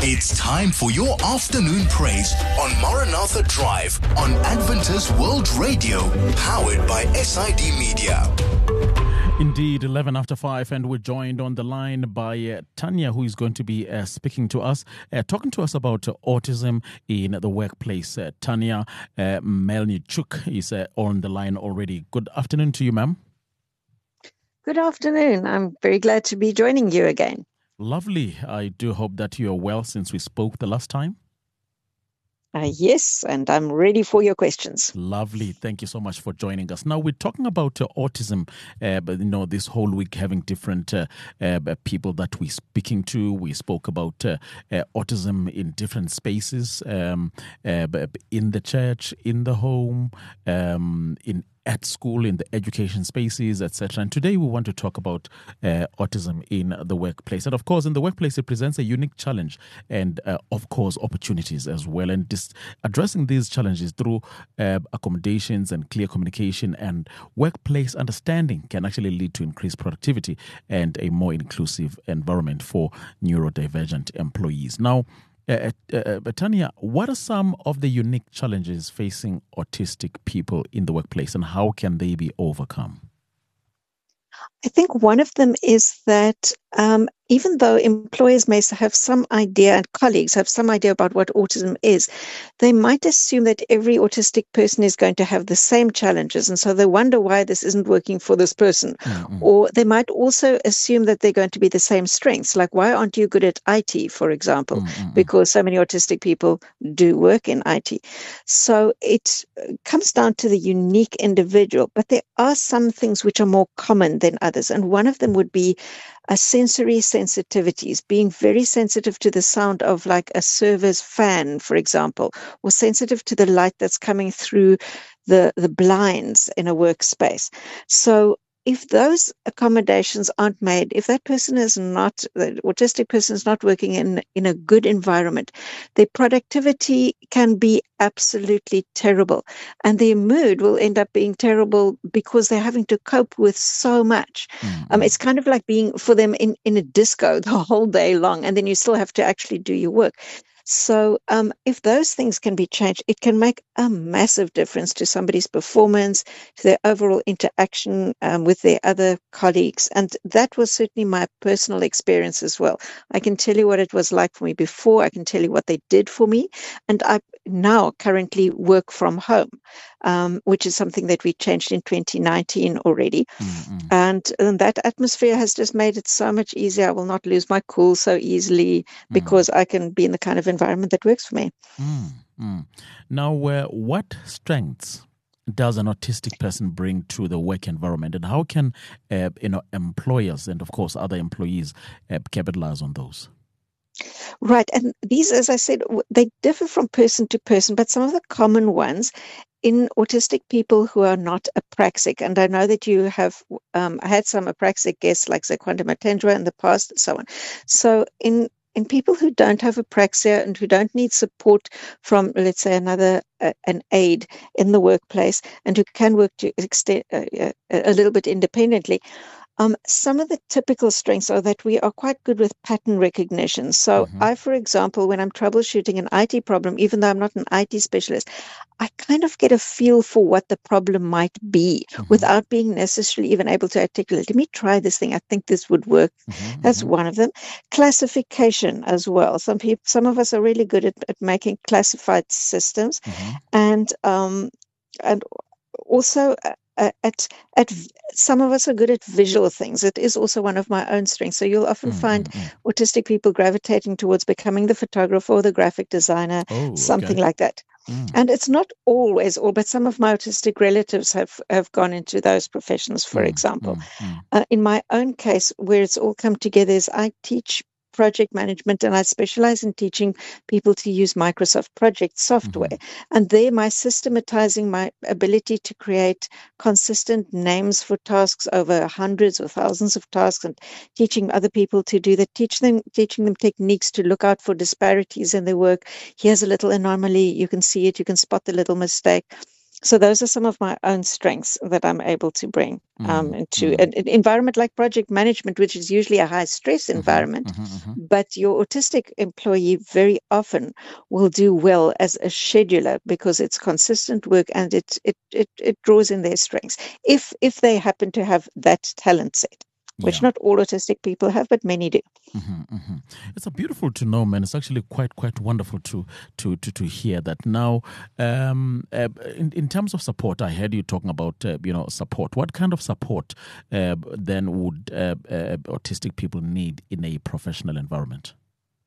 It's time for your afternoon praise on Maranatha Drive on Adventist World Radio, powered by SID Media. Indeed, 11 after 5, and we're joined on the line by Tanya, who is going to be speaking to us, talking to us about autism in the workplace. Tanya Melnichuk is on the line already. Good afternoon to you, ma'am. Good afternoon. I'm very glad to be joining you again. Lovely. I do hope that you are well since we spoke the last time. Yes, and I'm ready for your questions. Lovely. Thank you so much for joining us. Now, we're talking about autism, but this whole week having different people that we're speaking to. We spoke about autism in different spaces, in the church, in the home, at school, in the education spaces, etc. And today we want to talk about autism in the workplace. And of course, in the workplace, it presents a unique challenge and, of course, opportunities as well. And addressing these challenges through accommodations and clear communication and workplace understanding can actually lead to increased productivity and a more inclusive environment for neurodivergent employees. Now, Tanya, what are some of the unique challenges facing autistic people in the workplace, and how can they be overcome? I think one of them is that even though employers may have some idea and colleagues have some idea about what autism is, they might assume that every autistic person is going to have the same challenges. And so they wonder why this isn't working for this person. Mm-hmm. Or they might also assume that they're going to be the same strengths. Like, why aren't you good at IT, for example? Mm-hmm. Because so many autistic people do work in IT. So it comes down to the unique individual. But there are some things which are more common than others. And one of them would be sensory sensitivities, being very sensitive to the sound of like a server's fan, for example, or sensitive to the light that's coming through the blinds in a workspace. So if those accommodations aren't made, if that person is not, the autistic person is not working in a good environment, their productivity can be absolutely terrible. And their mood will end up being terrible because they're having to cope with so much. Mm-hmm. It's kind of like being for them in a disco the whole day long, and then you still have to actually do your work. So if those things can be changed, it can make a massive difference to somebody's performance, to their overall interaction with their other colleagues. And that was certainly my personal experience as well. I can tell you what it was like for me before. I can tell you what they did for me. And I now currently work from home, which is something that we changed in 2019 already. Mm-hmm. And that atmosphere has just made it so much easier. I will not lose my cool so easily because I can be in the kind of environment that works for me. Now, what strengths does an autistic person bring to the work environment, and how can employers and, of course, other employees capitalize on those? Right. And these, as I said, they differ from person to person, but some of the common ones in autistic people who are not apraxic, and I know that you have had some apraxic guests like Zequanda Matendra in the past and so on. So in people who don't have apraxia and who don't need support from, let's say, an aide in the workplace, and who can work to extend a little bit independently, some of the typical strengths are that we are quite good with pattern recognition. So I, for example, when I'm troubleshooting an IT problem, even though I'm not an IT specialist, I kind of get a feel for what the problem might be without being necessarily even able to articulate. Let me try this thing. I think this would work. That's one of them. Classification as well. Some of us are really good at making classified systems, and also at some of us are good at visual things. It is also one of my own strengths. So you'll often find autistic people gravitating towards becoming the photographer or the graphic designer, something like that. And it's not always all, but some of my autistic relatives have gone into those professions, for example. In my own case, where it's all come together is I teach project management, and I specialize in teaching people to use Microsoft Project software. And there, my systematizing my ability to create consistent names for tasks over hundreds or thousands of tasks, and teaching other people to do that, teaching them techniques to look out for disparities in their work. Here's a little anomaly, you can see it, you can spot the little mistake. So those are some of my own strengths that I'm able to bring into an environment like project management, which is usually a high stress environment. But your autistic employee very often will do well as a scheduler because it's consistent work and it draws in their strengths if they happen to have that talent set, which not all autistic people have, but many do. It's a beautiful to know, man. It's actually quite wonderful to hear that. Now, in terms of support, I heard you talking about support. What kind of support then would autistic people need in a professional environment?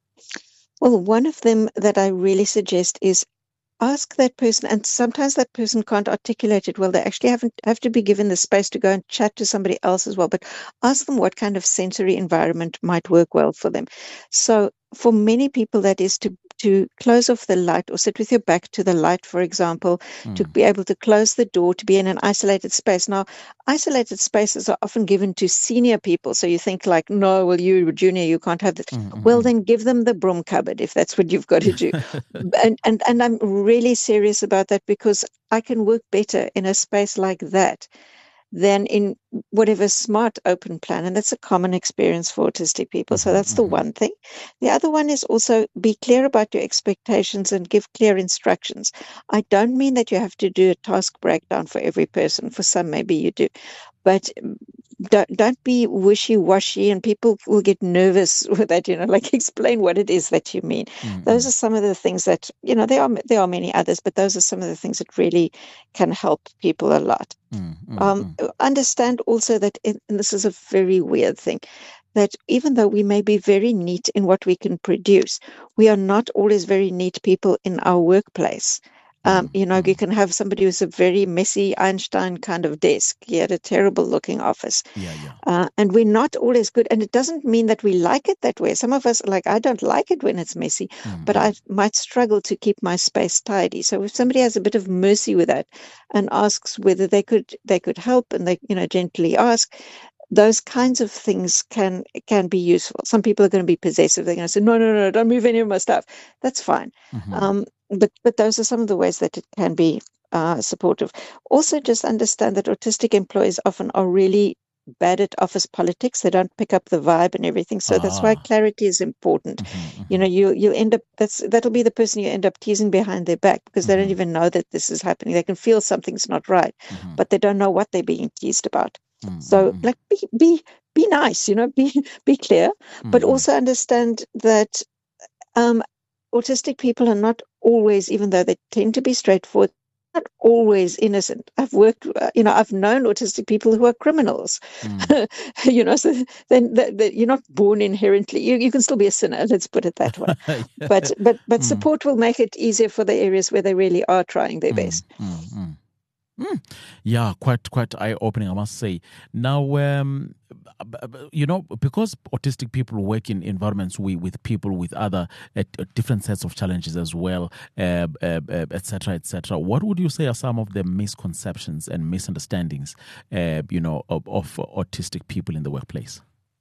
Well, one of them that I really suggest is ask that person, and sometimes that person can't articulate it well. They actually have to be given the space to go and chat to somebody else as well. But ask them what kind of sensory environment might work well for them. So for many people, that is to close off the light or sit with your back to the light, for example, to be able to close the door, to be in an isolated space. Now, isolated spaces are often given to senior people. So you think like, no, well, you're junior, you can't have this. Well, then give them the broom cupboard if that's what you've got to do. and I'm really serious about that because I can work better in a space like that than in whatever smart open plan. And that's a common experience for autistic people. So that's the one thing. The other one is also be clear about your expectations and give clear instructions. I don't mean that you have to do a task breakdown for every person. For some, maybe you do. But don't be wishy-washy, and people will get nervous with that, like explain what it is that you mean. Those are some of the things that, there are many others, but those are some of the things that really can help people a lot. Understand also that, and this is a very weird thing, that even though we may be very neat in what we can produce, we are not always very neat people in our workplace. You can have somebody who's a very messy Einstein kind of desk. He had a terrible looking office. And we're not always good. And it doesn't mean that we like it that way. Some of us, like, I don't like it when it's messy, but I might struggle to keep my space tidy. So if somebody has a bit of mercy with that and asks whether they could help, and they, gently ask, those kinds of things can be useful. Some people are going to be possessive. They're going to say, no, don't move any of my stuff. That's fine. But those are some of the ways that it can be supportive. Also, just understand that autistic employees often are really bad at office politics. They don't pick up the vibe and everything. So that's why clarity is important. You'll end up, that'll be the person you end up teasing behind their back because they don't even know that this is happening. They can feel something's not right, but they don't know what they're being teased about. So like be nice, be clear, but also understand that autistic people are not always, even though they tend to be straightforward, not always innocent. I've worked, I've known autistic people who are criminals. So then you're not born inherently. You can still be a sinner. Let's put it that way. But support will make it easier for the areas where they really are trying their best. Yeah, quite eye-opening, I must say. Now, because autistic people work in environments with people with other different sets of challenges as well, et cetera, what would you say are some of the misconceptions and misunderstandings, of autistic people in the workplace?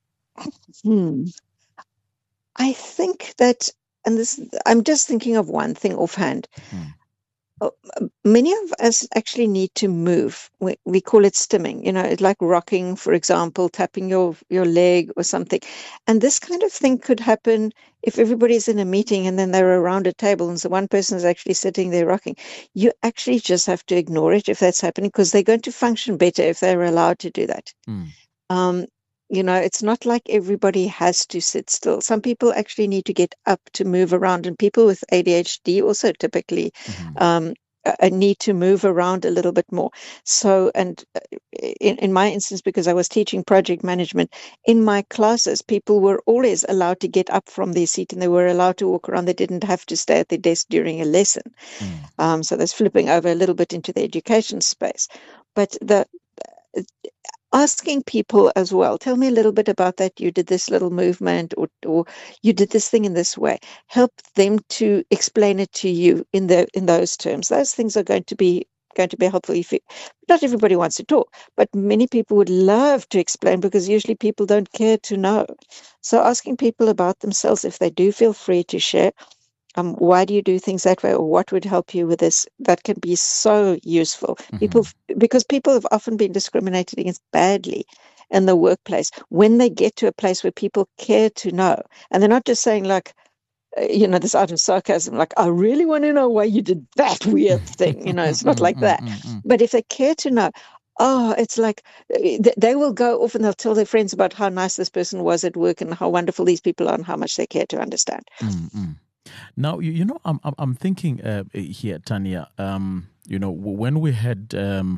I think that, and this, I'm just thinking of one thing offhand. Many of us actually need to move. We call it stimming, it's like rocking, for example, tapping your leg or something. And this kind of thing could happen if everybody's in a meeting and then they're around a table and so one person is actually sitting there rocking. You actually just have to ignore it if that's happening, because they're going to function better if they're allowed to do that. It's not like everybody has to sit still. Some people actually need to get up to move around, and people with ADHD also typically need to move around a little bit more. So, and in my instance, because I was teaching project management, in my classes, people were always allowed to get up from their seat and they were allowed to walk around. They didn't have to stay at their desk during a lesson. So that's flipping over a little bit into the education space. But asking people as well, tell me a little bit about that. You did this little movement, or you did this thing in this way. Help them to explain it to you in those terms. Those things are going to be helpful. Not everybody wants to talk, but many people would love to explain, because usually people don't care to know. So asking people about themselves, if they do, feel free to share. why do you do things that way, or what would help you with this? That can be so useful. Because people have often been discriminated against badly in the workplace. When they get to a place where people care to know, and they're not just saying like, this out of sarcasm, like, I really want to know why you did that weird thing. It's not like that. But if they care to know, it's like they will go off and they'll tell their friends about how nice this person was at work and how wonderful these people are and how much they care to understand. Now, I'm thinking here, Tanya, when we had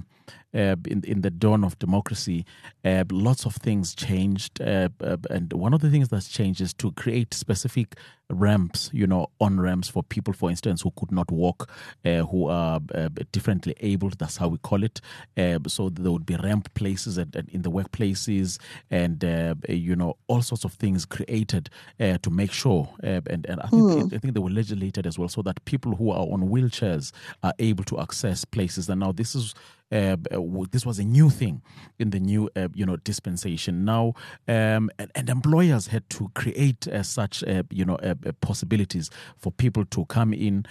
in the dawn of democracy, lots of things changed. And one of the things that's changed is to create specific ramps, on-ramps for people, for instance, who could not walk, who are differently abled. That's how we call it. So there would be ramp places in the workplaces and, all sorts of things created to make sure. And I think they were legislated as well so that people who are on wheelchairs are able to access places. And now this was a new thing in the new, dispensation. Now, and employers had to create such, possibilities for people to come in.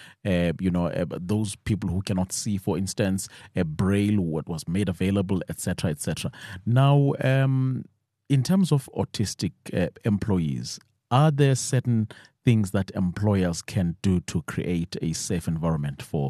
Those people who cannot see, for instance, Braille, what was made available, etc., etc. Now, in terms of autistic employees, are there certain things that employers can do to create a safe environment for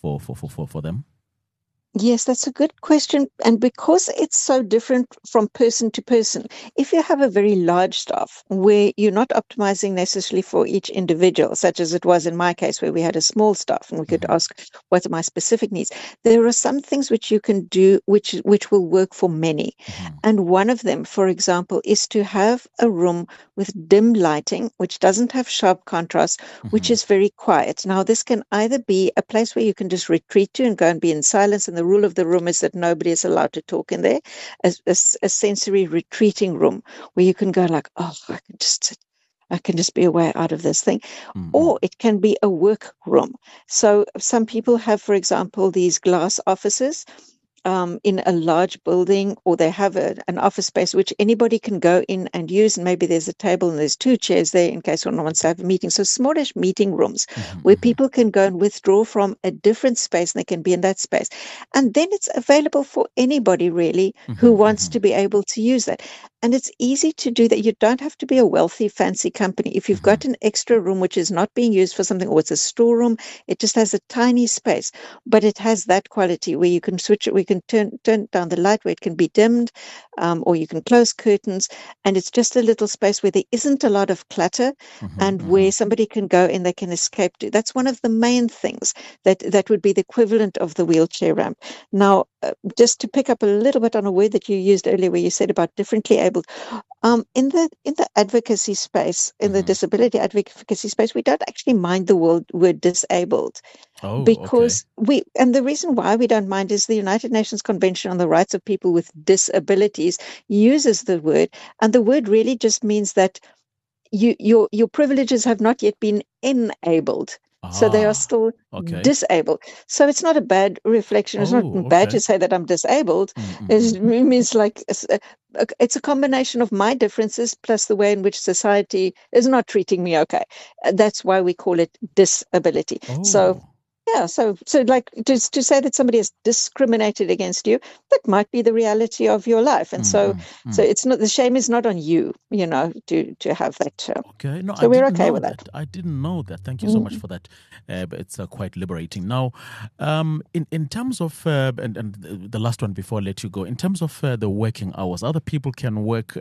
them? Yes, that's a good question. And because it's so different from person to person, if you have a very large staff where you're not optimizing necessarily for each individual, such as it was in my case where we had a small staff and we could ask, what are my specific needs? There are some things which you can do which will work for many. And one of them, for example, is to have a room with dim lighting, which doesn't have sharp contrast, which is very quiet. Now, this can either be a place where you can just retreat to and go and be in silence, and the rule of the room is that nobody is allowed to talk in there, a sensory retreating room where you can go like, I can just sit. I can just be away out of this thing. Or it can be a work room. So some people have, for example, these glass offices in a large building, or they have an office space which anybody can go in and use, and maybe there's a table and there's 2 chairs there in case one wants to have a meeting. So smallish meeting rooms where people can go and withdraw from a different space and they can be in that space. And then it's available for anybody really who wants to be able to use that. And it's easy to do that. You don't have to be a wealthy, fancy company. If you've got an extra room which is not being used for something, or it's a storeroom, it just has a tiny space, but it has that quality where you can switch it. We can turn down the light where it can be dimmed, or you can close curtains. And it's just a little space where there isn't a lot of clutter and where somebody can go and they can escape to. That's one of the main things that would be the equivalent of the wheelchair ramp. Now, just to pick up a little bit on a word that you used earlier where you said about differently abled, in the advocacy space, in the disability advocacy space, we don't actually mind the word disabled. Because and the reason why we don't mind is the United Nations Convention on the Rights of People with Disabilities uses the word, and the word really just means that your privileges have not yet been enabled. So they are still disabled. So it's not a bad reflection. It's not bad to say that I'm disabled. It means like it's a combination of my differences plus the way in which society is not treating me okay. That's why we call it disability. So yeah, so like to say that somebody is discriminated against you, that might be the reality of your life, and so it's not, the shame is not on you, to have that. Okay, no, so we're okay with that. I didn't know that. Thank you so much for that. It's quite liberating. Now, in terms of and the last one before I let you go, in terms of the working hours, other people can work,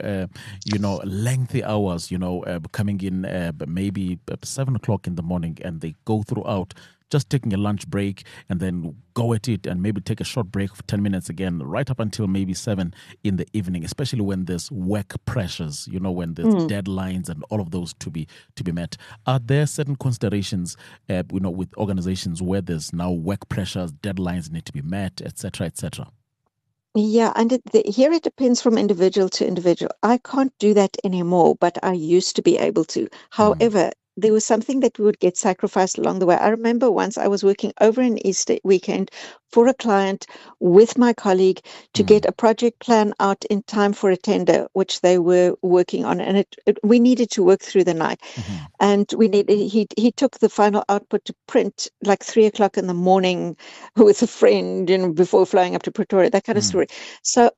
lengthy hours. Coming in maybe 7 o'clock in the morning, and they go throughout, just taking a lunch break and then go at it and maybe take a short break for 10 minutes again, right up until maybe 7 in the evening, especially when there's work pressures, when there's deadlines and all of those to be met. Are there certain considerations, with organizations where there's now work pressures, deadlines need to be met, et cetera, et cetera? Yeah, and here it depends from individual to individual. I can't do that anymore, but I used to be able to. However, there was something that would get sacrificed along the way. I remember once I was working over an Easter weekend for a client with my colleague to get a project plan out in time for a tender, which they were working on. And we needed to work through the night. And he took the final output to print like 3:00 in the morning with a friend, before flying up to Pretoria, that kind of story. So,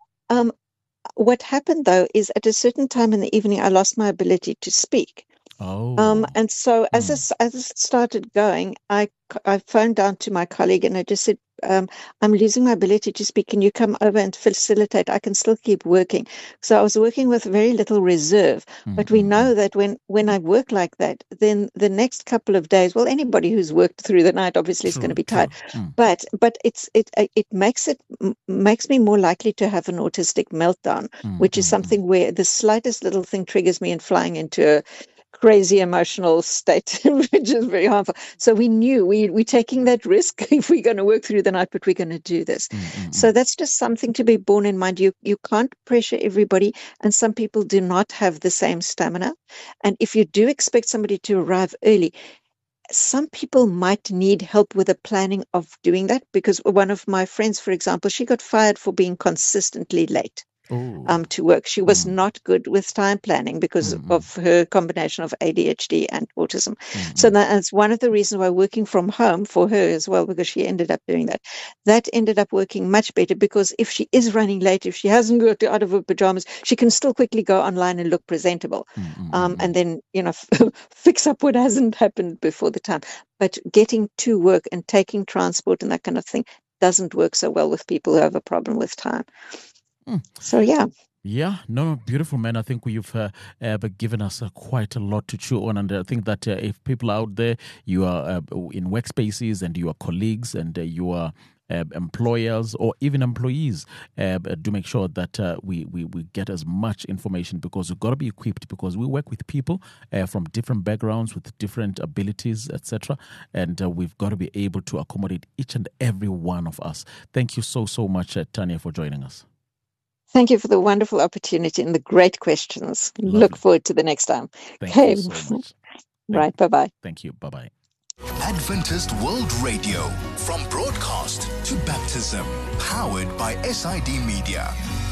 what happened though is at a certain time in the evening, I lost my ability to speak. And so as it started going, I phoned down to my colleague and I just said, I'm losing my ability to speak. Can you come over and facilitate? I can still keep working. So I was working with very little reserve. But we know that when I work like that, then the next couple of days, well, anybody who's worked through the night obviously is going to be tired. But it makes me more likely to have an autistic meltdown, which is something where the slightest little thing triggers me and flying into a crazy emotional state, which is very harmful. So we knew we're taking that risk if we're going to work through the night, but we're going to do this. So that's just something to be borne in mind. You can't pressure everybody, and some people do not have the same stamina. And if you do expect somebody to arrive early, some people might need help with the planning of doing that, because one of my friends, for example, she got fired for being consistently late. To work. She was not good with time planning because of her combination of ADHD and autism. So that's one of the reasons why working from home for her as well, because she ended up doing that. That ended up working much better, because if she is running late, if she hasn't got out of her pajamas, she can still quickly go online and look presentable, and then fix up what hasn't happened before the time. But getting to work and taking transport and that kind of thing doesn't work so well with people who have a problem with time. So, yeah. Yeah, no, beautiful, man. I think you've given us quite a lot to chew on. And I think that if people out there, you are in workspaces and you are colleagues and you are employers or even employees, do make sure that we get as much information, because we've got to be equipped, because we work with people from different backgrounds with different abilities, etc. And we've got to be able to accommodate each and every one of us. Thank you so much, Tanya, for joining us. Thank you for the wonderful opportunity and the great questions. Lovely. Look forward to the next time. Thank you so much. Right, bye-bye. Thank you, bye-bye. Adventist World Radio, from broadcast to baptism, powered by SID Media.